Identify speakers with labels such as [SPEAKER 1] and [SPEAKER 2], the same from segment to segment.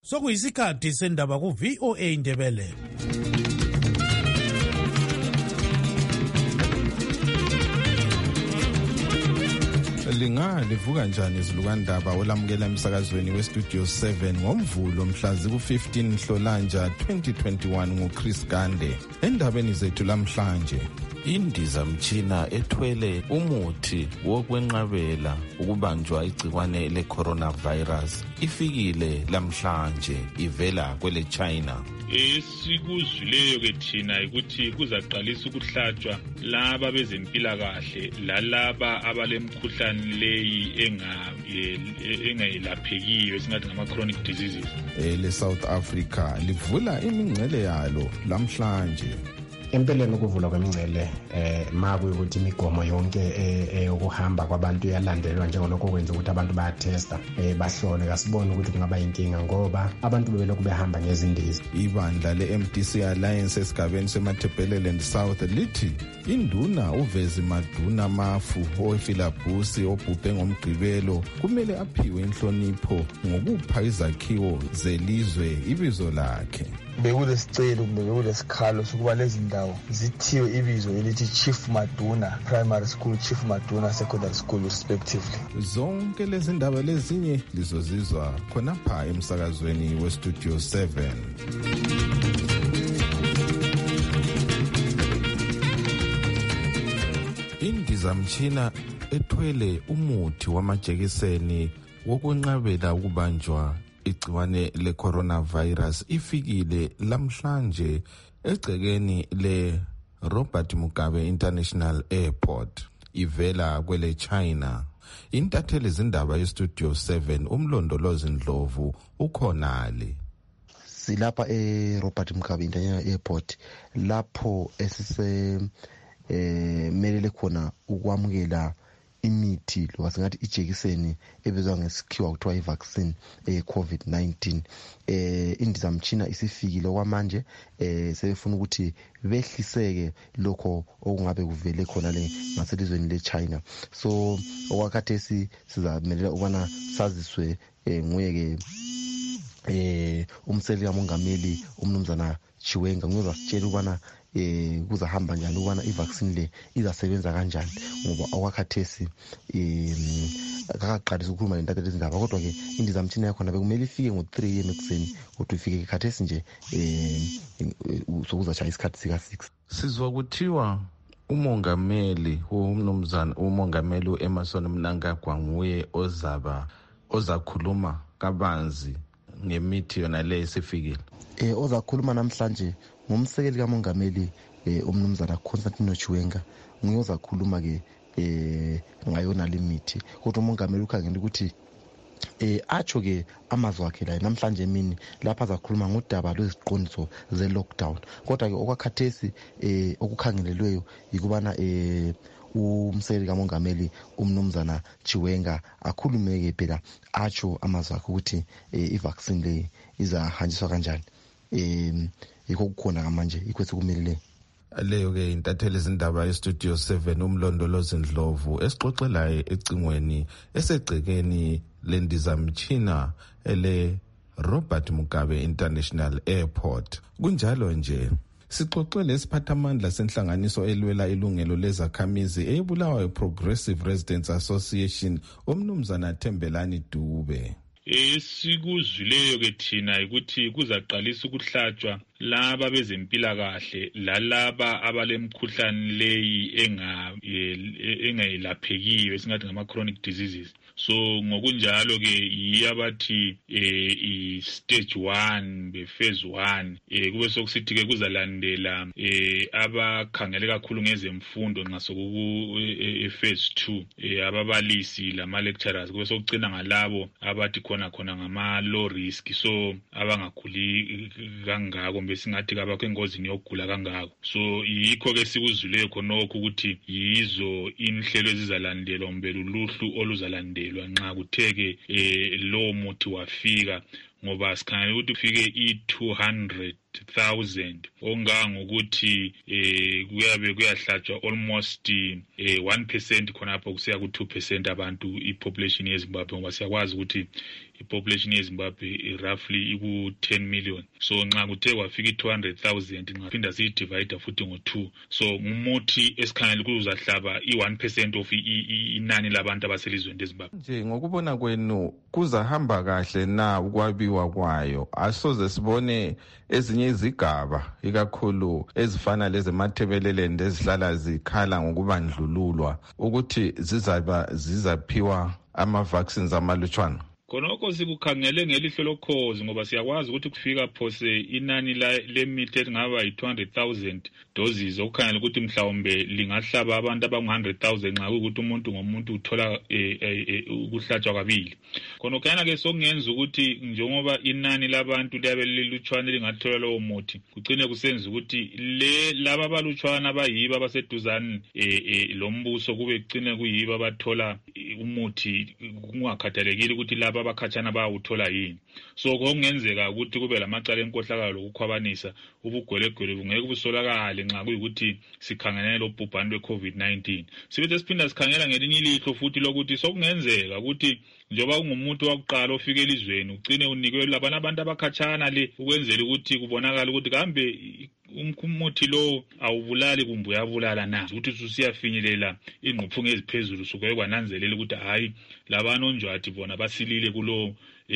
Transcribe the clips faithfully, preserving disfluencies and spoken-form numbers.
[SPEAKER 1] sokuyisikhathi sendaba ku V O A Ndebele. Linga livuka njani izilukandaba olamukela emsakazweni westudio seven ngomvulo mhlazi ku fifteen Nhlolanja twenty twenty-one nguChris Gande. Endabeni zethu lamhlanje, indizamtshina ethwele umuthi wokwenqabela ukubanjwa igcikwane le-coronavirus ifikile lamhlanje ivela kwele China.
[SPEAKER 2] Esikuzwileyo ke thina ukuthi kuzaqalisa ukuhlatshwa laba bezempilakahle lalaba abalemkhuhlane leyi enga engayelaphekiyo esingathi ngama chronic diseases.
[SPEAKER 1] Le South Africa livula imingcele yalo lamhlanje.
[SPEAKER 3] Empeleni ukuvula kwemingcele eh maku ukuthi imigomo yonke eyokuhamba kwabantu yalandelwa njengalokho kwenza ukuthi abantu bayatesta eh bahlole kasibone ukuthi kungaba inkinga ngoba abantu bebelokhu behamba ngezindizi.
[SPEAKER 1] Ibandla le-M D C Alliance esigabeni seMathebeleland South lithi induna uvezi Maduna Mafu owefilabusi obhubhe ngomgqibelo kumele aphiwe inhlonipho ngokupha izakhiwo zelizwe ibizo lakhe.
[SPEAKER 4] Bekulesicelo kumbe bekulesikhalo sokuba lezi ndawo zithiwe ibizo elithi Chief Maduna Primary School, Chief Maduna Secondary School respectively.
[SPEAKER 1] Zonke lezi ndaba lezinye lizozizwa khonapha emsakazweni westudio seven. Indizamtshina ethwele umuthi wamajekiseni wokwenqabela ukubanjwa igciwane le-coronavirus ifikile lamhlanje egcekeni le-Robert Mugabe International Airport ivela kwele China. Intatheli zindaba yestudio seven umlondolozi Ndlovu ukhonale.
[SPEAKER 5] Silapha e-Robert Mugabe International Airport lapho esise eh melele khona ukwamukela imithi lo wasingathi ijekiseni ebizwa ngesikhiwa kuthiwa i-vaccine e-COVID nineteen. eh indizamtshina isifikile kwamanje eh sebefuna ukuthi behliseke lokho okungabe kuvele khona le ngaselizweni le-China. So okwakhathesi sizamelela ukubana saziswe eh nguye ke eh umseli kamongameli umnumzana Chiwenga nguye wasitshela ukubana eh kuzahamba njani ukubana i-vaccine le izasebenza kanjani ngoba okwakhathesi eh akaqalisa ukukhuluma lentatheli izindaba kodwa ke indizamtshina yakho nabe kumele ifike ngo three a m ekuseni kodwa ifike khathesi nje eh sokuzashaya isikhathi sika six.
[SPEAKER 1] Sizwa kuthiwa umongameli umnumzana umongameli uEmmerson Mnangagwa nguye ozaba ozakhuluma kabanzi ngemithi yona le esifikile.
[SPEAKER 5] Eh ozakhuluma namhlanje ngumsekeli kamongameli eh umnumzana Constantino Chiwenga nguye ozakhuluma ke eh ngayona limithi kodwa umongameli ukhangela ukuthi eh acho ke amazwi akhe la namhlanje emini lapha azakhuluma ngodaba lweziqondiso ze lockdown. Kodwa ke okwakhathesi eh okukhangelelweyo ikubana eh umsekeli kamongameli umnumzana Chiwenga akhulume ke phela acho amazwi akhe ukuthi i-vaccine le izahanjiswa kanjani. eh yikho kukhona kamanje ikwethu kumelele
[SPEAKER 1] leyo ke intatheli izindaba yestudio seven umlondolozi Ndlovu esixoxelayo ecingweni esegcekeni lendizamtshina ele Robert Mugabe International Airport. Kunjalo nje sixoxe lesiphathamandla senhlanganiso elwela ilungelo lezakhamizi eyibulawayo Progressive Residents Association umnumzana Thembelani Dube.
[SPEAKER 2] Esikuzwileyo ke thina ukuthi kuzaqalisa ukuhlatshwa laba bezempilakahle lalaba abalemkhuhlane leyi enga engayelaphekiyo esingathi ngama chronic diseases. So ngokunjalo ke yiyabathi eh i stage one be phase one eh kube sokusithi ke kuzalandela eh abakhangele kakhulu ngezemfundo nxa sokuku e phase two eh ababalisi lama lecturers kube sokucina ngalabo abathi khona khona ngama low risk, so abangakhuli kangako besingathi kabakho engozini yokugula kangako. So yikho ke sikuzwileyo khonokho ukuthi yizo inhlelo ezizalandelwa umbelu luhlu oluzalandelwa nxa kutheke eh lo muthi wafika ngoba sikhangela ukuthi ufike i two hundred thousand ongangokuthi eh kuyabe kuyahlatshwa almost eh one percent khonapho kusiya ku two percent abantu ipopulation yeZimbabwe ngoba siyakwazi ukuthi ipopulation yeZimbabwe roughly iku ten million. So nxa kuthe kwafika two hundred thousand ngaphinda siyidivide futhi ngo two. So ngumuthi esikhangela kuzahlaba i one percent of inani labantu abaselizweni leZimbabwe.
[SPEAKER 1] Nje ngokubona kwenu kuzahamba kahle na ukwabiwa kwayo? Asoze sibone ezinye izigaba ikakhulu ezifana leze Matabeleland ezihlala zikhala ngokubandlululwa ukuthi zizaba zizaphiwa ama vaccines amalutshwana?
[SPEAKER 2] Khonokho sikukhangele ngelihlo lokhozi ngoba siyakwazi ukuthi kufika phose inani lemithi elingaba yi two hundred thousand doses okukhangela ukuthi mhlawumbe lingahlaba abantu abangu one hundred thousand nxa ukuthi umuntu ngomuntu uthola ukuhlatshwa kabili. Khonokho yana ke sokungenza ukuthi njengoba inani labantu liyabe lilutshwana lingathola lowo muthi kucine kusenza ukuthi le laba abalutshwana abayiba abaseduzane lombuso kube kucine kuyiba abathola umuthi kungakhathalekile ukuthi laba abakhatshana bayawuthola yini. So kungenzeka ukuthi kube lamacala enkohlakalo lokukhwabanisa ubugwelegwele bungeke busolakale nxa kuyikuthi sikhangelele lobhubhane lwe-COVID nineteen. Sibethe siphinda sikhangela ngelinye ilihlo futhi lokuthi sokungenzeka ukuthi njoba ungumuntu wakuqala ofika elizweni ugcine unikwe labana abantu abakhatshana le ukwenzela ukuthi kubonakala ukuthi kambe umuthi lo awubulali kumbe uyabulala na ukuthi usiyafinyelela ingqophungu eziphezulu suke kwananzelela ukuthi hayi labana onjwathi bona basilile kulo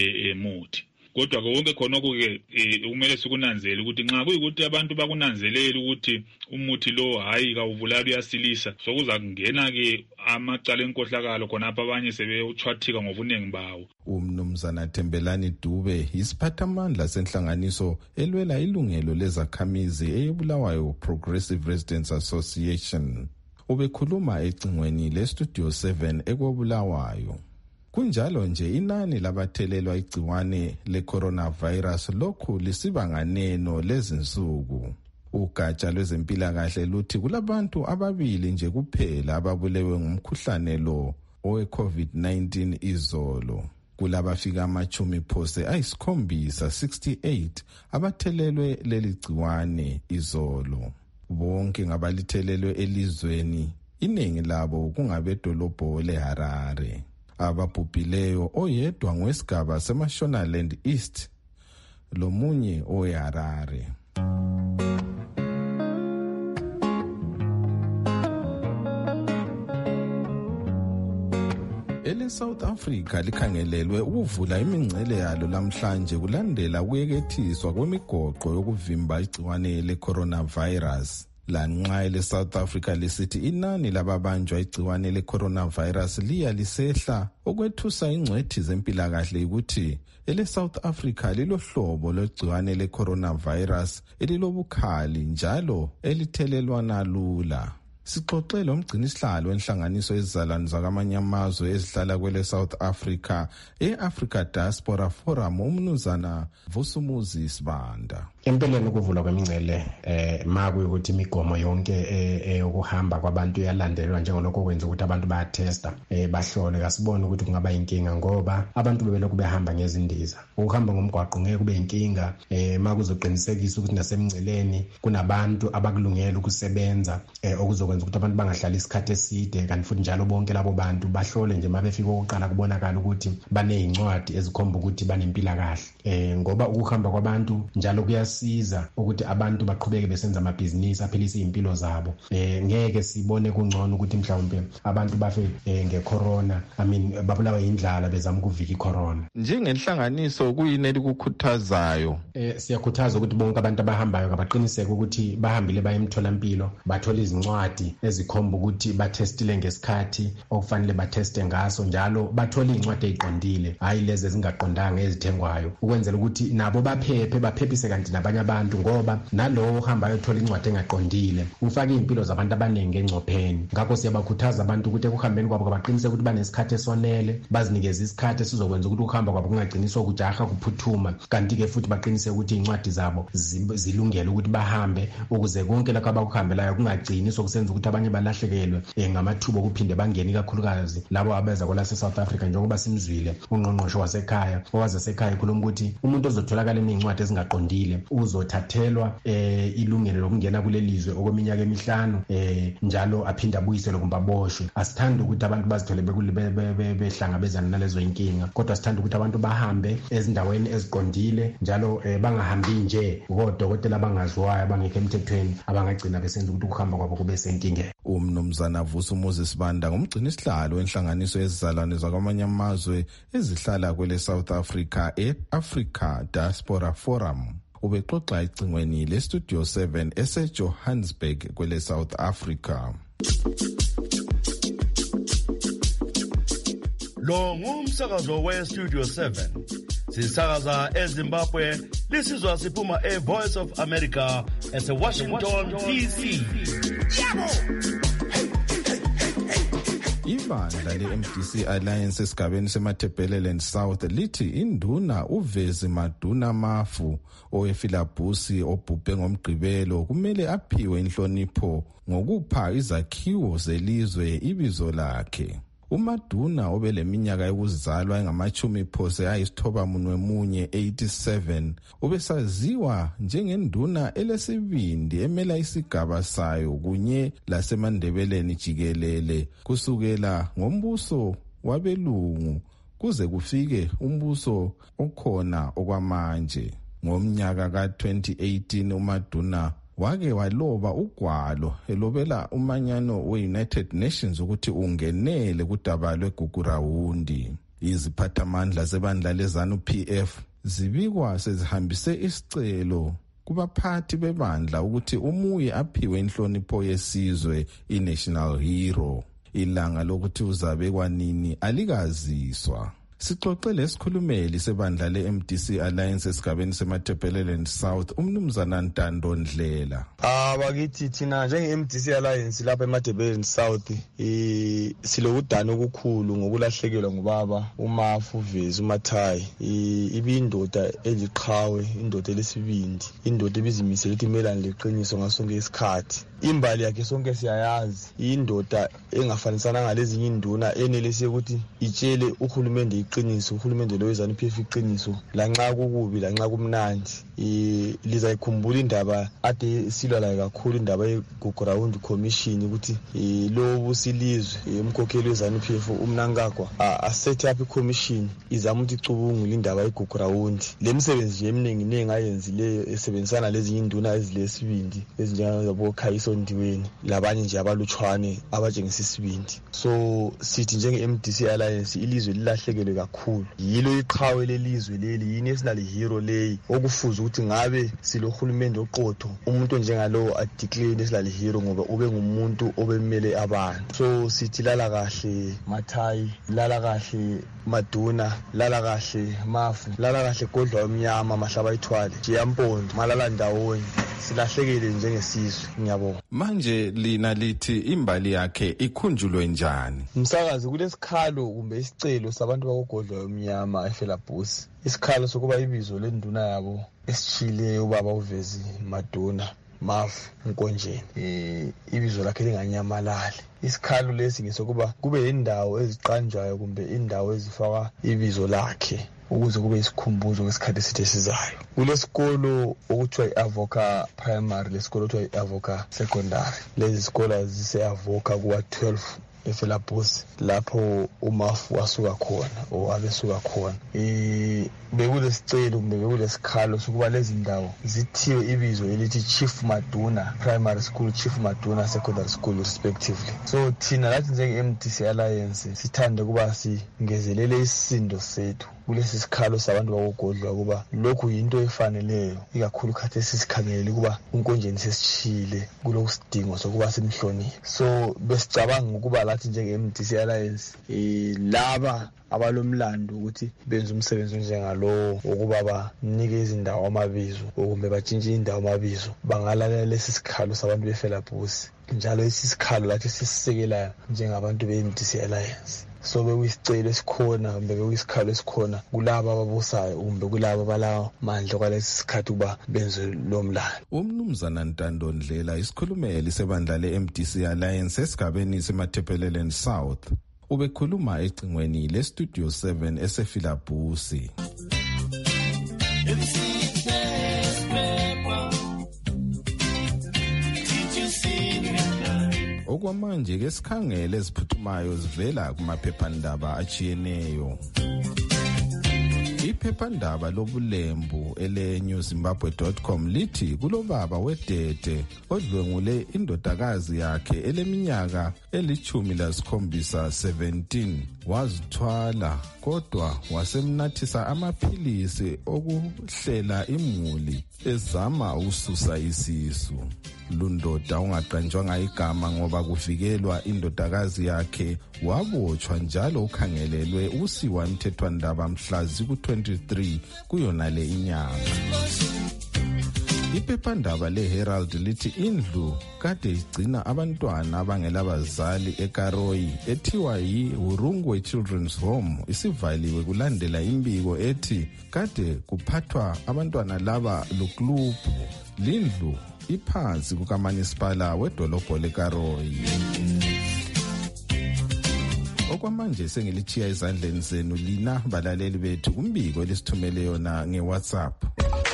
[SPEAKER 2] muthi. Kodwa konke khonoko ke kumele sikunanzele ukuthi nxa kuyikuthi abantu bakunanzelela ukuthi umuthi lo hayi kawubulali uyasilisa sokuza kungena ke amacala enkohlakalo khonapha abanye sebeuchwathika ngobunengi bawo.
[SPEAKER 1] Umnumzana Thembelani Dube isiphathamandla senhlanganiso elwela ilungelo lezakhamizi eyebulawayo Progressive Residents Association ubekhuluma ecingweni leStudio seven ekobulawayo. Kunjalo nje inani labathelelwa igciwane le-coronavirus lokhu lisibanganeno lezinsuku. Ugatsha lwezempilakahle luthi kulabantu ababili nje kuphela ababulewe ngumkhuhlane lo owe-COVID nineteen izolo. Kulabafika amachumi phose ayisikhombisa sixty-eight abathelelwe leli gciwane izolo. Bonke ngabalithelelwe elizweni, iningi labo kungabedolobho leHarare. Ababhubhileyo oyedwa ngwesigaba seMashonaland East lomunye oweHarare. Ele South Africa likhangelelwe ukuvula imingcele yalo lamhlanje kulandela ukuyekethiswa kwemigoqo yokuvimba igciwane le-coronavirus. Lanxa ele South Africa lisithi inani lababanjwa igciwane le-coronavirus liya lisehla okwethusa ingcwethi zempilakahle ukuthi ele South Africa lilohlobo logciwane le-coronavirus elilobukhali njalo elithelelwana lula. Sixoxele umgcinisihlalo wenhlanganiso ezizalwane zakamanye amazwe ezihlala kwele South Africa e-Africa Diaspora Forum umnumzana Vusumuzi Sibanda.
[SPEAKER 3] Empeleni ukuvulwa kwemingcele eh maku ukuthi imigomo yonke eyokuhamba kwabantu yalandelwa njengalokho kwenza ukuthi abantu bayatesta eh bahlole kasibone ukuthi kungaba inkinga ngoba abantu bebelokhu behamba ngezindiza. Ukuhamba ngomgwaqo ngeke kube inkinga eh makuzoqinisekisa ukuthi nasemingceleni kunabantu abakulungela ukusebenza eh okuzokwenza ukuthi abantu bangahlali isikhathi eside kanti futhi njalo bonke labo bantu bahlole nje mabefika ukuqala kubonakala ukuthi banezincwadi ezikhomba ukuthi banempila kahle eh ngoba ukuhamba kwabantu njalo kuyasiza ukuthi abantu baqhubeke besenza amabhizinisi aphilisa impilo zabo. Eh ngeke sibone kungcono ukuthi mhlawumbe abantu bafe eh, ngecorona I mean babulawa indlala bezama ukuvika icorona.
[SPEAKER 1] Njengenhlanganiso kuyini elikukhuthazayo?
[SPEAKER 3] Eh siyakhuthaza ukuthi bonke abantu abahambayo kabaqiniseke ukuthi bahambile baye emtholampilo bathola izincwadi ezikhomba ukuthi batestile ngesikhathi okufanele bateste ngaso njalo bathola incwadi eziqondile hayi lezi ezingaqondanga ezithengwayo ukwenzela ukuthi nabo baphephe baphephise kanti nabanye abantu ngoba nalowo uhambayo uthola incwadi engaqondile ufaka impilo zabantu abaningi engcopheni. Ngakho siyabakhuthaza abantu ukuthi ekuhambeni kwabo baqinise ukuthi banesikhathi esonele bazinikeze isikhathi sizokwenza ukuthi ukuhamba kwabo kungaqiniswa ukujaha kuphuthuma kanti ke futhi baqinise ukuthi incwadi zabo zilungele ukuthi bahambe ukuze konke lokho abakuhambelayo kungagcini sokusenza kwenza ukuthi abanye balahlekelwe ngamathuba okuphinde bangene kakhulukazi labo abeza kwelase South Africa, njengoba simzwile ungqongqoshe wasekhaya owazesekhaya khuluma ukuthi umuntu ozotholakala enezincwadi ezingaqondile uzothathelwa eh ilungelo lokungena kulelizwe okweminyaka emihlanu eh njalo aphinde abuyiselwe kumbe aboshwe. Asithanda ukuthi abantu bazithole behlangabezana nalezo inkinga, kodwa sithanda ukuthi abantu bahambe ezindaweni eziqondile njalo eh, bangahambi nje kodokotela abangaziwayo abangekho emthethweni abangagcina besenza ukuthi ukuhamba kwabo kube senkingeni.
[SPEAKER 1] Umnumzana Vusi Moses Banda ngumgcini isihlalo wenhlanganiso yezizalwane zakwamanye amazwe ezihlala kwele South Africa e-Africa Diaspora Forum ubexoxa ecingweni le-Studio seven ese-Johannesburg kwele South Africa.
[SPEAKER 6] Lo ngumsakazo we-Studio seven. Sisakaza eZimbabwe, lisizwa siphuma e-Voice of America ese-Washington D C.
[SPEAKER 1] Ibandla le-M D C Alliance esigabeni seMatabeleland South lithi induna uVezi Maduna Mafu owefilabhusi obhubhe ngomgqibelo kumele aphiwe inhlonipho ngokupha izakhiwo zelizwe ibizo lakhe. uMaduna obeleminyaka yokuzalwa engamachumi phose ayisithoba munwe munye eighty-seven ubesaziwa njengenduna elesibindi emela isigaba sayo kunye lasemandebeleni jikelele kusukela ngombuso wabelungu kuze kufike umbuso okhona okwamanje. Ngomnyaka ka twenty eighteen uMaduna wake waloba ugwalo elobela umanyano we-United Nations ukuthi ungenele kudaba lweGugurawundi. Iziphathamandla zebandla leZANU-P F zibikwa sezihambise isicelo kubaphathi bebandla ukuthi umuye aphiwe inhlonipho yesizwe i-National Hero. Ilanga lokuthi uzabekwa nini alikaziswa. Sixoxe lesikhulumeli sebandla le-M D C Alliance esigabeni seMatabeleland South umnumzana Ntando Ndlela.
[SPEAKER 4] Ah bakithi thina njenge-M D C Alliance lapha eMatabeleland South eh silokudana okukhulu ngokulahlekelwa ngubaba uMafu Vezi uMathayi. Ibindoda eliqhawe, indoda lesibindi, indoda ebizimisela ukuthi imelane leqiniso ngasonke isikhathi. Imbali yakhe sonke siyayazi, indoda engafanisana ngalezinye induna enelise ukuthi itshele uhulumende iqiniso, uhulumende lo weZANU-P F iqiniso lanxa kukubi lanxa kumnandi. Eh lizayikhumbula indaba ade silwa la kakhulu indaba yeGugurawundi Commission ukuthi lo busilizwe umkhokheli weZANU-P F umnankagwa asethe up iCommission izama ukuthi icubungule indaba yeGugurawundi. Lemsebenzi eminingi nengi ayenzileyo esebenzisana lezinye induna ezilesibindi ezinjengabo Khayiso Ndiweni labanye nje abalutshwane abatshengisa isibindi. So sithi njenge-M D C Alliance ilizwe lilahlekelwe kakhulu, yilo iqhawe lelizwe leli, yi-national hero leyi okufuza ukuthi ngabe silohulumende oqotho umuntu njengalo adeclare national hero ngoba ube ngumuntu obemele abantu. So sithi lala kahle Mathayi, lala kahle Maduna, lala kahle Mafu, lala kahle Godlwa omnyama Mahlaba ithwale Jiyampondo, malala ndawonye, silahlekele njengesizwe. Ngiyabonga.
[SPEAKER 1] Manje lina lithi imbali yakhe ikhunjulwe njani?
[SPEAKER 4] Msakazi kulesikhalo kumbe isicelo sabantu bakoGodlwa omnyama eFelabhusi, isikhalo sokuba ibizo lenduna yabo esichile ubaba uVezi Maduna Mafu Nkonjeni eh ibizo lakhe linganyamalali. Isikhalo lesi ngesokuba kube indawo eziqanjwayo kumbe indawo ezifaka ibizo lakhe ukuze kube isikhumbuzo ngesikhathi esithe sizayo. Kulesikolo okuthiwa i-Avoca Primary, lesikolo okuthiwa i-Avoca Secondary, lezi sikolo zise-Avoca kuwa twelve eFelabhusi lapho uMafu wasuka khona owabesuka khona. Eh bekulesicelo kumbe bekulesikhalo sokuba lezi ndawo zithiwe ibizo elithi Chief Maduna Primary School, Chief Maduna Secondary School respectively. So thina lathi njenge-M D C Alliance sithanda kuba singezelele isisindo sethu kulesi sikhalo sabantu bakoGodlwa kuba lokhu yinto efaneleyo, ikakhulu khathi esisikhangele kuba uNkonjeni sesichile kulokusidingo sokuba simhloniphe. So besicabanga ukuba lathi njenge-M D C Alliance eh laba abalomlando ukuthi benza umsebenzi njengalo ukuba banike izindawo amabizo kumbe batshintshe indawo amabizo bangalalela lesi sikhalo sabantu beFelabhusi. Njalo isikhalo lathi sisisekelayo njengabantu be-M D C Alliance. so bekuyisicelo esikhona kumbe bekuyisikhalo esikhona kulabo ababusayo kumbe kulabo balawo mandla kwalesi sikhathi ukuba benze lo mlando.
[SPEAKER 1] Umnumzana Ntando Ndlela isikhulumeli sebandla le-M D C Alliance esigabeni semaThepelelen South ubekhuluma ecingweni le-Studio seven esefilabusi. Okwamanje ke sikhangele eziphuthumayo zivela kumaphephandaba achiyeneyo. Iphephandaba lobulembu ele new zimbabwe dot com lithi kulobaba wedede odlwengule indodakazi yakhe eleminyaka elichumi lasikhombisa seventeen wazithwala kodwa wasemnathisa amaphilisi okuhlela imuli ezama ukususa isisu. Lundoda ungaqanjwanga igama ngoba kufikelwa indodakazi yakhe wabotshwa njalo ukhangelelwe usiwa emthethwandaba mhla ziku twenty-three kuyona le inyanga. Iphephandaba le-Herald lithi indlu kade igcina abantwana abangelabazali eKaroyi ethiwa yi-Hurungwe Children's Home isivaliwe kulandela imbiko ethi kade kuphathwa abantwana laba luklubhu. Lindlu iphansi kukaManisipala wedolobho leKaroyi. Okwamanje sengilichiya ezandleni zenu lina balaleli bethu kumbiko lesithumele yona ngeWhatsApp.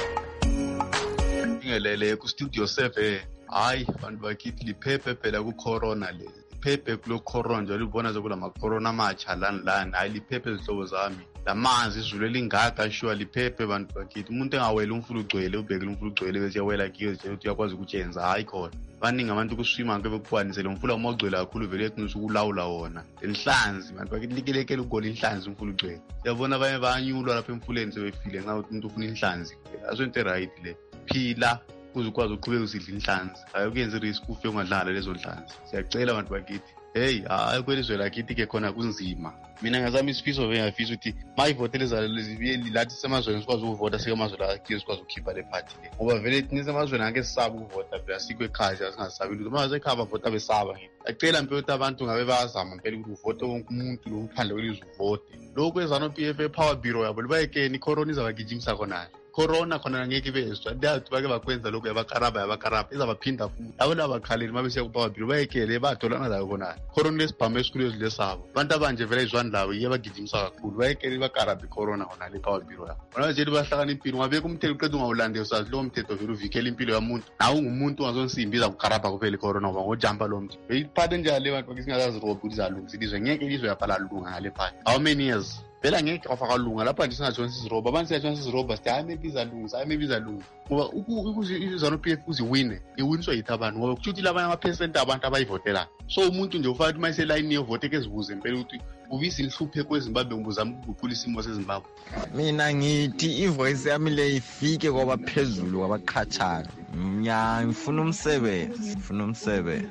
[SPEAKER 7] Ngelele ku Studio seven hayi abantu bakithi liphephe phela ku corona le liphephe kulo corona nje libona zokuba ama corona amatsha lana lana hayi liphephe izihlobo zami lamanzi izulu elingaka sure liphephe abantu bakithi umuntu engawela umfulu ugcwele ubhekile umfulu ugcwele bese yawela kiyo nje ukuthi uyakwazi ukutshenza hayi khona baningi abantu kuswima ngeke bekukwanisele umfula umogcwele kakhulu vele eqinisa ukulawula wona lenhlanzi abantu bakithi likelekele ugola inhlanzi umfulu ugcwele yabona abanye banyulwa lapha emfuleni sebefile nxa umuntu ufuna inhlanzi asonto right le phila kuze ukwazi uqhubeka usidla inhlanzi hayi ukuyenza risk ufe ungadlala lezo nhlanzi siyacela abantu bakithi hey hayi kwelizwe lakithi ke khona kunzima mina ngazama isifiso bengafisa ukuthi mayivotele zalezibiye lilathi semazweni sikwazi ukuvota sekamazwe la kiyo sikwazi ukukhipha le party le ngoba vele thina semazweni angeke sisaba ukuvota phela sikwe ekhaya singasabi lutho manje ekhaya bavota besaba ngithi acela impela ukuthi abantu ngabe bayazama impela ukuthi uvote wonke umuntu lo uphandle kwelizwe uvote lokho ezano P F A Power Bureau yabo libayekeni icorona izabagijimisa khona corona khona ngeke bezwe ndathi bake bakwenza lokho yabakaraba yabakaraba izabaphinda futhi abo labakhaleli mabese kuPower Bureau bayekele batholana la khona corona lesibhamu esikhulu lesabo abantu abanje vele izwandlawo iyabagijimisa kakhulu bayekele bakarabi corona khona le Power Bureau yabo bona nje bahlakana impilo ngabe kumthetho uqeda ungawulande usazi lo mthetho vele uvikela impilo yamuntu nawe ungumuntu ungazonsimbiza kukaraba kuphela corona ngoba ngojumpa lo mthetho beyiphathe njalo abantu bakisingazazi robot izalungisa ilizwe ngeke ilizwe yaphala lunga ngale phakathi how many years phela ngeke afaka lunga lapha nje singathona siziroba abantu siyathona siziroba sithi hayi maybe izalungisa hayi maybe izalunga ngoba ukuze izano P F uziwine iwiniswa yithi abantu ngoba kuthi labanye ama percent abantu abayivotela so umuntu nje ufaka uma iseline yovote ke zibuze impela ukuthi ubisi lihluphe kweZimbabwe ngibuzama ukuguqula isimo seZimbabwe.
[SPEAKER 4] Mina ngithi ivoice yami le ifike kwaba phezulu kwabaqhatshana nya ngifuna umsebenzi ngifuna umsebenzi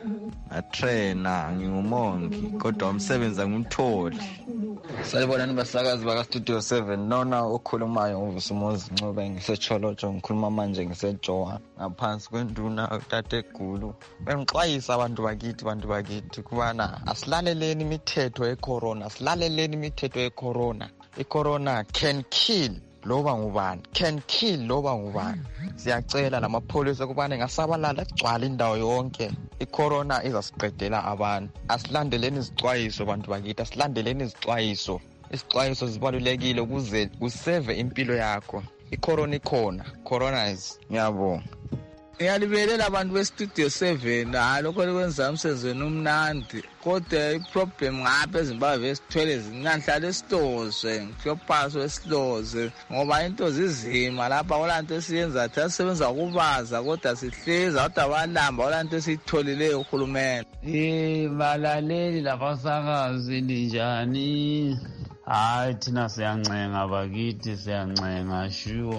[SPEAKER 4] atrena ngingumongi kodwa umsebenzi angimtholi. Salibona nibasakazi baka Studio seven nona okhulumayo uVusumuzi Ncube ngisecholotsho ngikhuluma manje ngiseJoha ngaphansi kwenduna utate Gulu bengixwayisa abantu bakithi abantu bakithi kubana asilaleleni imithetho yecorona asilaleleni imithetho yecorona icorona can kill loba ngubani can kill loba ngubani siyacela lamapholisa kubana ngasabalala gcwala indawo yonke icorona izasiqedela abantu asilandeleni izixwayiso abantu bakithi asilandeleni izixwayiso isixwayiso zibalulekile ukuze useve impilo yakho icorona ikhona corona is ngiyabonga ngiyalibelela abantu beStudio seven hayi lokho likwenza umsezweni umnandi kodwa iproblem ngapha eZimbabwe esithwele zinanhlala esitozwe ngiyophaso esilozwe ngoba into zizima lapha olanto esiyenza thatha sebenza ukubaza kodwa sihleza kodwa abalamba olanto esitholileyo uhulumeni ibalaleli labasakazi linjani hayi thina siyancenga bakithi siyancenga sure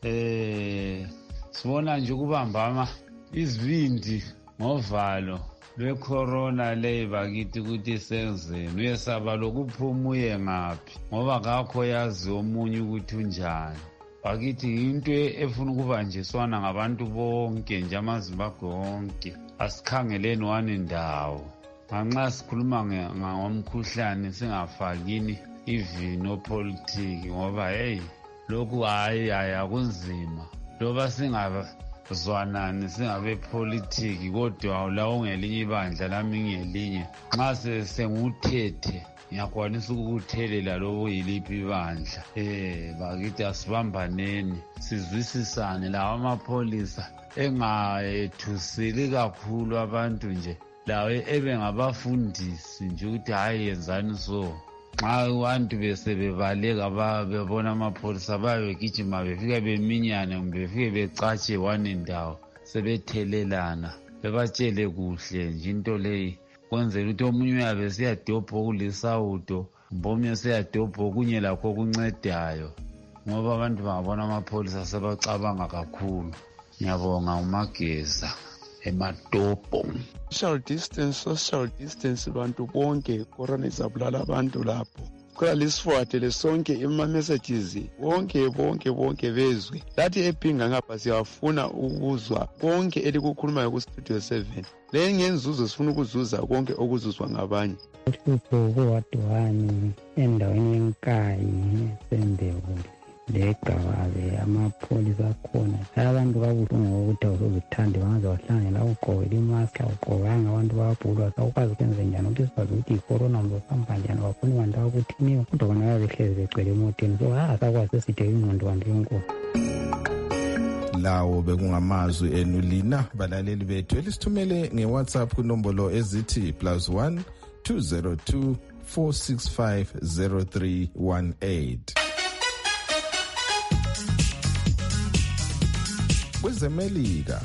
[SPEAKER 4] eh sibona nje ukubambama izibindi ngovalo lwecorona le bakithi ukuthi senzeni uyesaba lokuphumuye ngaphi ngoba kakho yazi omunye ukuthi unjani bakithi into efuna ukubanjiswana ngabantu bonke nje amaZimbabwe onke asikhangeleni one ndawo
[SPEAKER 8] nganxa sikhuluma ngomkhuhlane singafakini ivino politiki ngoba hey lokhu hayi ayakunzima loba singazwanani singabe politiki kodwa la ungelinye ibandla lami ngelinye nxa senguthethe ngiyakwanisa ukuthelela lobo yiliphi ibandla eh bakithi asibambaneni sizwisisane lawa amapholisa engayethusili kakhulu abantu nje lawo ebe ngabafundisi nje ukuthi hayi yenzani so nxa abantu bese bebaleka babona amapholisa bayogijima befike beminyane kumbe befike becatshe one ndawo sebethelelana bebatshele kuhle nje into leyi kwenzela ukuthi omunye uyabe siyadobho kulisawudo kumbe omunye siyadobho kunye lakho kuncedayo ngoba abantu bangabona amapholisa sebacabanga kakhulu. Ngiyabonga uMageza eMatopo.
[SPEAKER 9] Social distance, social distance bantu bonke corona izabulala abantu lapho. Kula lisifuate lesonke ima messages bonke bonke bonke bezwe. Lathi epinga ngapha siyafuna ukuzwa konke elikukhulumayo ku Studio seven. Le ngenzuzo sifuna ukuzuza konke okuzuzwa ngabanye.
[SPEAKER 10] Uhlupho kuwadwani endaweni yenkayi sembeko legawabe amapholisa akhona abantu babuhlungu ukuthi awuzithande bangaze bahlangela ugqokela imask awugqokanga abantu bayabhulwa sawukwazi ukwenza njani ukuthi sibazi ukuthi icorona mzosamba njani bafuna abantu bakuthiniwe kodwa bona babehlezi begcwele emoteni so ha sakwazi seside ingqondo bantu yonkulu.
[SPEAKER 1] Lawo bekungamazwi enu lina balaleli bethu elisithumele ngeWhatsApp kunombolo ezithi plus one two zero two four six five zero three one eight. kwezemelika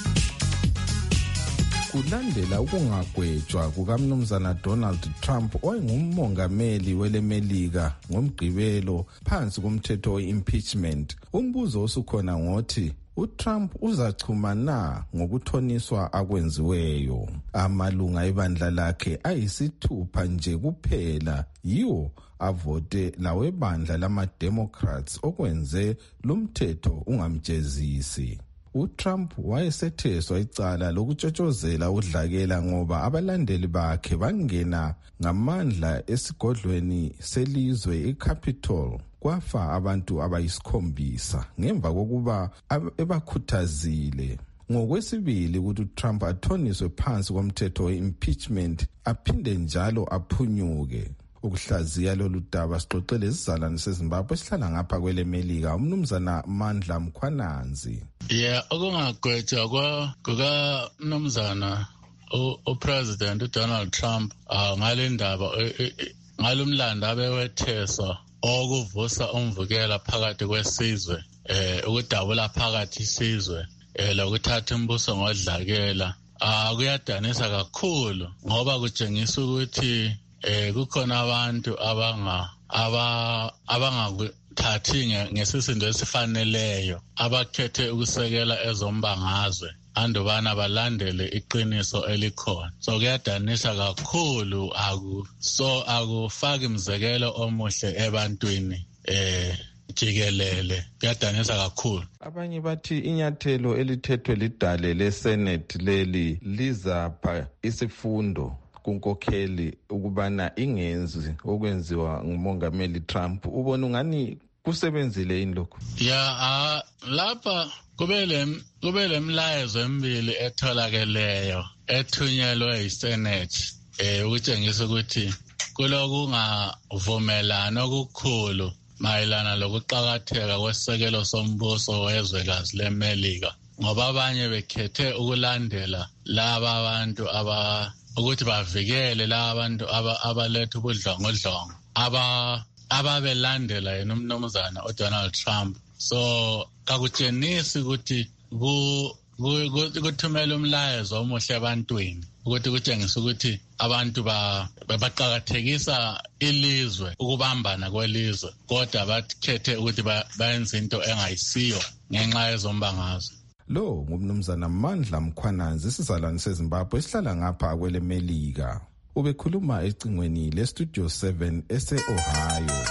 [SPEAKER 1] kulandela ukungagwetshwa kukamnumzana Donald Trump oyengumongameli welemelika ngomgqibelo phansi komthetho we-impeachment. Umbuzo osukhona ngothi uTrump uzachuma na ngokuthoniswa akwenziweyo. Amalunga ebandla lakhe ayisithupha nje kuphela yiwo avote lawebandla lama-Democrats okwenze lumthetho ungamjezisi. uTrump wayesetheswa icala lokutshotshozela udlakela ngoba abalandeli bakhe bangena ngamandla esigodlweni selizwe iCapitol. Kwafa abantu abayisikhombisa ngemva kokuba ebakhuthazile. Ngokwesibili ukuthi uTrump athoniswe phansi komthetho we-impeachment aphinde njalo aphunyuke. Ukuhlaziya lolu daba sixoxele isizalwane seZimbabwe esihlala ngapha kwelemelika umnumzana Mandla Mkhwananzi.
[SPEAKER 11] Yeah, okungagwetshwa kwa kuka mnumzana uPresident uDonald Trump ngale ndaba ngalomlando abewetheswa okuvusa umvukela phakathi kwesizwe eh ukudabula phakathi isizwe eh lokuthatha umbuso ngodlakela ah kuyadanisa kakhulu ngoba kutshengisa ukuthi eh kukhona abantu abanga aba abangakuthathi ngesisindo esifaneleyo abakhethe ukusekela ezombangazwe andobana balandele iqiniso elikhona. So kuyadanisa kakhulu aku so akufaki imzekelo omuhle ebantwini eh jikelele kuyadanisa kakhulu.
[SPEAKER 1] Abanye bathi inyathelo elithethwe lidale leSenate leli lizapha isifundo kunkokheli ukubana ingenzi okwenziwa ngumongameli Trump. Ubona ungani kusebenzile yini lokho?
[SPEAKER 11] Ya ah lapha kubele kubele imlayezo emibili etholakeleyo ethunyelwe yiSenate eh ukutshengisa ukuthi kulokungavumelana okukhulu mayelana lokuqhakatheka kwesekelo sombuso wezwekazi leMelika ngoba abanye bekhethe ukulandela laba abantu aba ukuthi bavikele laba abantu abaletha ubudlongodlongo aba ababelandela yena umnumzana uDonald Trump. So kakutshengisi ukuthi kuthumela umlayezo omuhle ebantwini ukuthi kutshengisa ukuthi abantu baqhakathekisa ilizwe ukubambana kwelizwe kodwa bakhethe ukuthi bayenze into engayisiyo ngenxa yezombangazwe.
[SPEAKER 1] Lo ngumnumzana Mandla Mkhwananzi isizalwane seZimbabwe esihlala ngapha kwelemelika. Ubekhuluma ecingweni leStudio seven ese-Ohio.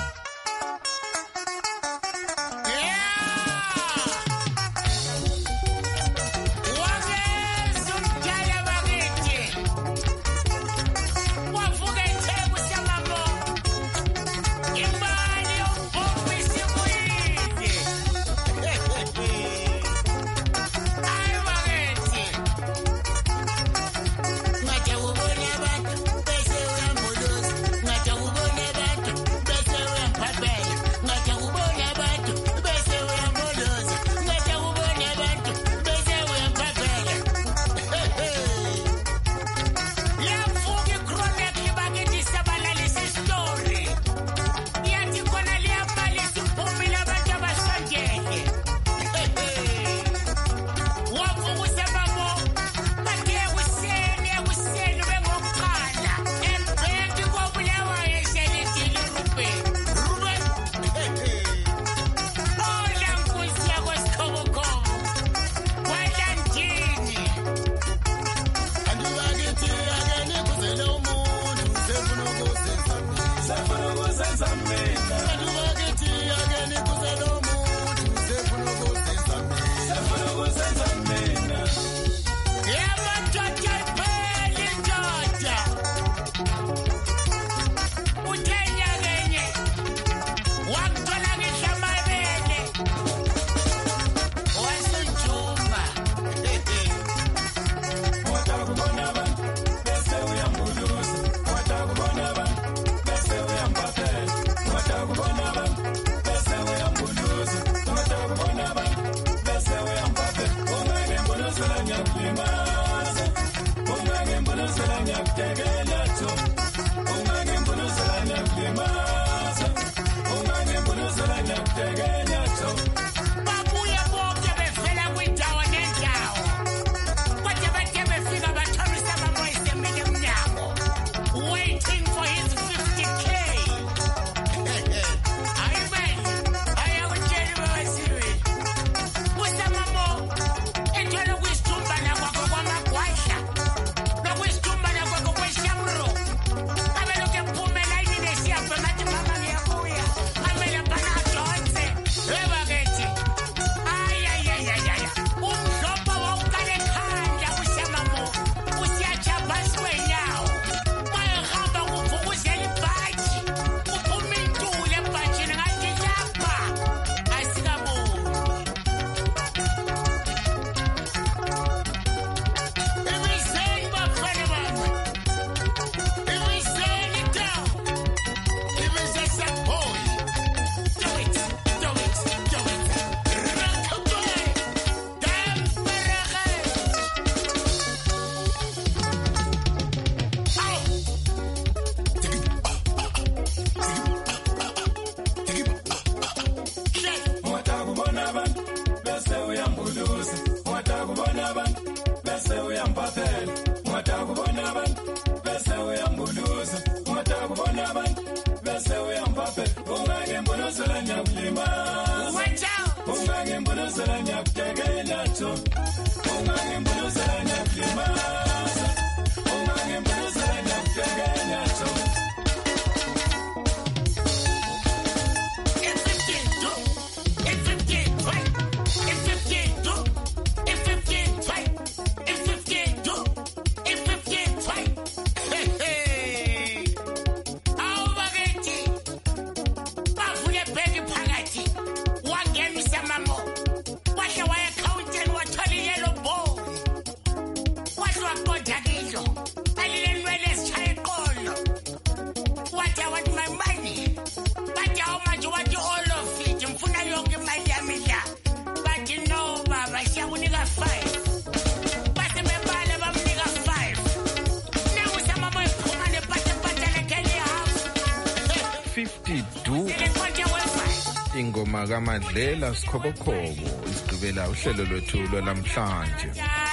[SPEAKER 1] ingoma kaMadlela Sikhobokhobo isigqibela uhlelo lwethu lwalamhlanje.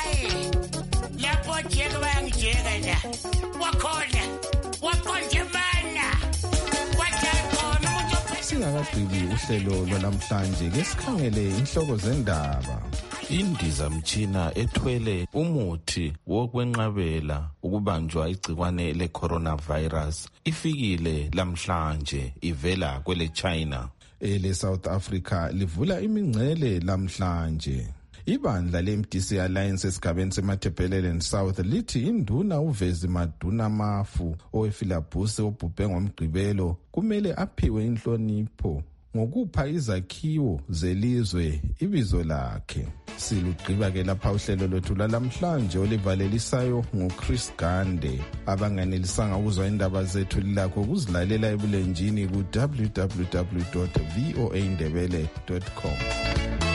[SPEAKER 12] Lapho jeke bayangijeka la. Wakhona. Waqonje mana. Wajakhona umuntu.
[SPEAKER 1] Singakagqibi uhlelo lwalamhlanje ke sikhangele inhloko zendaba. Indizamtshina ethwele umuthi wokwenqabela ukubanjwa igcikwane le-coronavirus ifikile lamhlanje ivela kwele China. Ele South Africa livula imingcele lamhlanje. Ibandla le-M D C Alliance esigabeni seMatabeleland South lithi induna uVezi Maduna Mafu owefilabhuse obhubhe ngomgqibelo kumele aphiwe inhlonipho ngokupha izakhiwo zelizwe ibizo lakhe. Silugqiba ke lapha uhlelo lwethu lalamhlanje olivalelisayo nguChris Gande. Abanganelisanga ukuzwa indaba zethu lilakho ukuzilalela ebulenjini ku w w w dot voa ndebele dot com.